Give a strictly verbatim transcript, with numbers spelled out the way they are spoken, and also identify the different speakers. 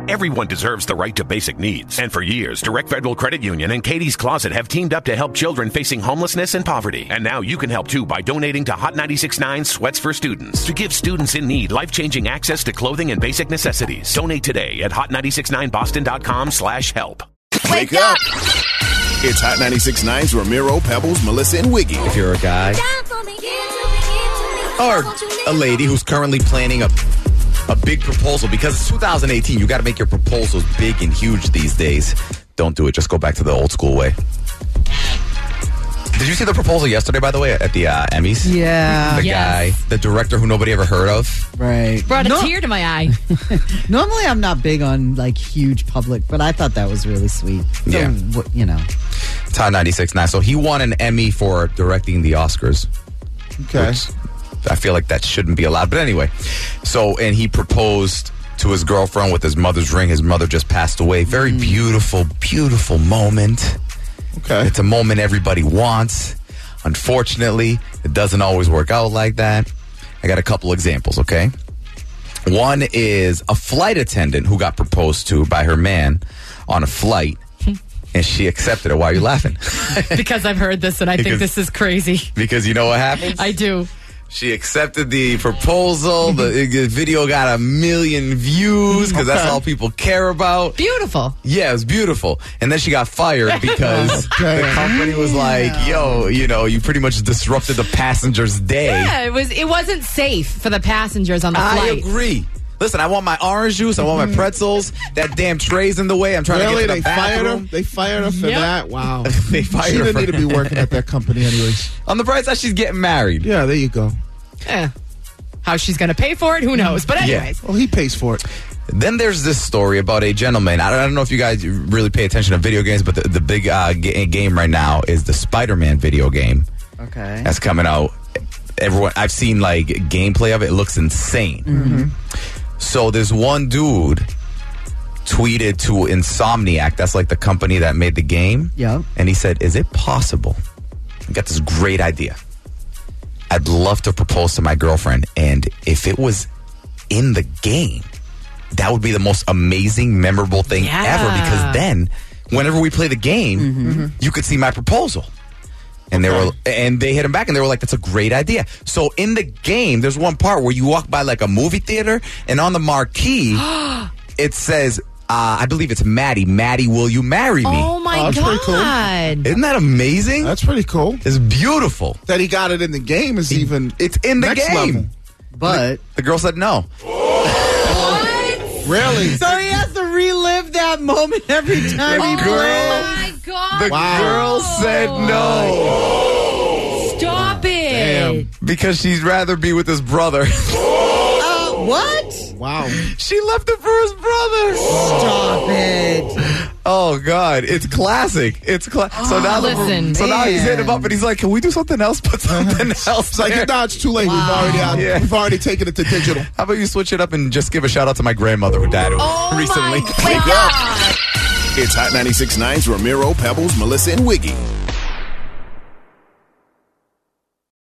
Speaker 1: Everyone deserves the right to basic needs. And for years, Direct Federal Credit Union and Katie's Closet have teamed up to help children facing homelessness and poverty. And now you can help too by donating to Hot ninety-six point nine Sweats for Students to give students in need life-changing access to clothing and basic necessities. Donate today at hot nine six nine boston dot com slash help.
Speaker 2: Wake up! It's Hot ninety-six point nine's Ramiro, Pebbles, Melissa, and Wiggy.
Speaker 3: If you're a guy or a lady who's currently planning a a big proposal, because it's two thousand eighteen, you got to make your proposals big and huge these days. Don't do it. Just go back to the old school way. Did you see the proposal yesterday, by the way, at the uh, Emmys?
Speaker 4: Yeah.
Speaker 3: The
Speaker 5: Yes.
Speaker 3: guy, the director who nobody ever heard of.
Speaker 4: Right.
Speaker 5: Brought a
Speaker 4: No-
Speaker 5: tear to my eye.
Speaker 4: Normally, I'm not big on like huge public, but I thought that was really sweet. So,
Speaker 3: Yeah.
Speaker 4: w- you know.
Speaker 3: It's Hot ninety-six point nine. So he won an Emmy for directing the Oscars.
Speaker 6: Okay.
Speaker 3: Which I feel like that shouldn't be allowed. But anyway, so, and he proposed to his girlfriend with his mother's ring. His mother just passed away. Very
Speaker 6: Mm.
Speaker 3: beautiful, beautiful moment.
Speaker 6: Okay.
Speaker 3: It's a moment everybody wants. Unfortunately, it doesn't always work out like that. I got a couple examples, okay? One is a flight attendant who got proposed to by her man on a flight, and she accepted it. Why are you laughing?
Speaker 5: Because I've heard this and I
Speaker 3: Because-
Speaker 5: think this is crazy.
Speaker 3: Because you know what happens?
Speaker 5: I do.
Speaker 3: She accepted the proposal. The, the video got a million views because that's all people care about.
Speaker 5: Beautiful.
Speaker 3: Yeah, it was beautiful. And then she got fired because the company was like, yo, you know, you pretty much disrupted the passenger's day.
Speaker 5: Yeah, it was. It wasn't safe for the passengers on the
Speaker 3: I
Speaker 5: flight.
Speaker 3: agree. Listen, I want my orange juice. I want my pretzels. That damn tray's in the way. I'm trying
Speaker 6: Really?
Speaker 3: to get to
Speaker 6: They
Speaker 3: the
Speaker 6: fired
Speaker 3: bathroom.
Speaker 6: him? They fired her for
Speaker 5: Yep.
Speaker 6: that? Wow.
Speaker 3: They fired
Speaker 6: She
Speaker 3: her.
Speaker 6: didn't
Speaker 3: for-
Speaker 6: need to be working at that company anyways.
Speaker 3: On the bright side, she's getting married.
Speaker 6: Yeah, there you go.
Speaker 5: Eh. How she's going to pay for it, who knows? But
Speaker 3: Yeah.
Speaker 5: anyways.
Speaker 6: Well, he pays for it.
Speaker 3: Then there's this story about a gentleman. I don't, I don't know if you guys really pay attention to video games, but the, the big uh, ga- game right now is the Spider-Man video game.
Speaker 4: Okay.
Speaker 3: That's coming out. Everyone, I've seen like gameplay of it. It looks insane.
Speaker 4: Mm-hmm.
Speaker 3: So this one dude tweeted to Insomniac, that's like the company that made the game.
Speaker 4: Yep.
Speaker 3: And he said, is it possible? I got this great idea. I'd love to propose to my girlfriend, and if it was in the game, that would be the most amazing, memorable thing
Speaker 5: Yeah.
Speaker 3: ever, because then whenever we play the game,
Speaker 4: Mm-hmm.
Speaker 3: you could see my proposal. And they were, and they hit him back, and they were like, "That's a great idea." So in the game, there's one part where you walk by like a movie theater, and on the marquee, it says, uh, "I believe it's Maddie. Maddie, will you marry me?"
Speaker 5: Oh my
Speaker 6: Oh, that's pretty cool.
Speaker 5: God.
Speaker 3: Isn't that amazing?
Speaker 6: That's pretty cool.
Speaker 3: It's beautiful.
Speaker 6: That he got it in the game is even
Speaker 3: It's in the
Speaker 6: next
Speaker 3: game.
Speaker 6: level.
Speaker 4: But
Speaker 3: The girl said no.
Speaker 6: Really?
Speaker 4: so he has to relive that moment every time he
Speaker 3: The
Speaker 4: plays.
Speaker 3: girl-
Speaker 5: Oh my God.
Speaker 3: The
Speaker 6: Wow.
Speaker 3: girl said no
Speaker 5: Stop it.
Speaker 6: Damn.
Speaker 3: because she'd rather be with his brother.
Speaker 4: Uh, what?
Speaker 6: Wow.
Speaker 3: She left it for his brother.
Speaker 4: Stop it.
Speaker 3: Oh God, it's classic. It's cla- so now the-
Speaker 5: listen,
Speaker 3: so now he's hitting him
Speaker 4: man.
Speaker 3: up and he's like, "Can we do something else? Put something else."
Speaker 6: It's like,
Speaker 3: there."
Speaker 6: no, it's too late. We've already uh,
Speaker 3: Yeah.
Speaker 6: we've already taken it to digital.
Speaker 3: How about you switch it up and just give a shout out to my grandmother who died
Speaker 5: Oh
Speaker 3: recently?
Speaker 5: my God.
Speaker 2: It's Hot ninety-six point nine's Ramiro, Pebbles, Melissa, and Wiggy.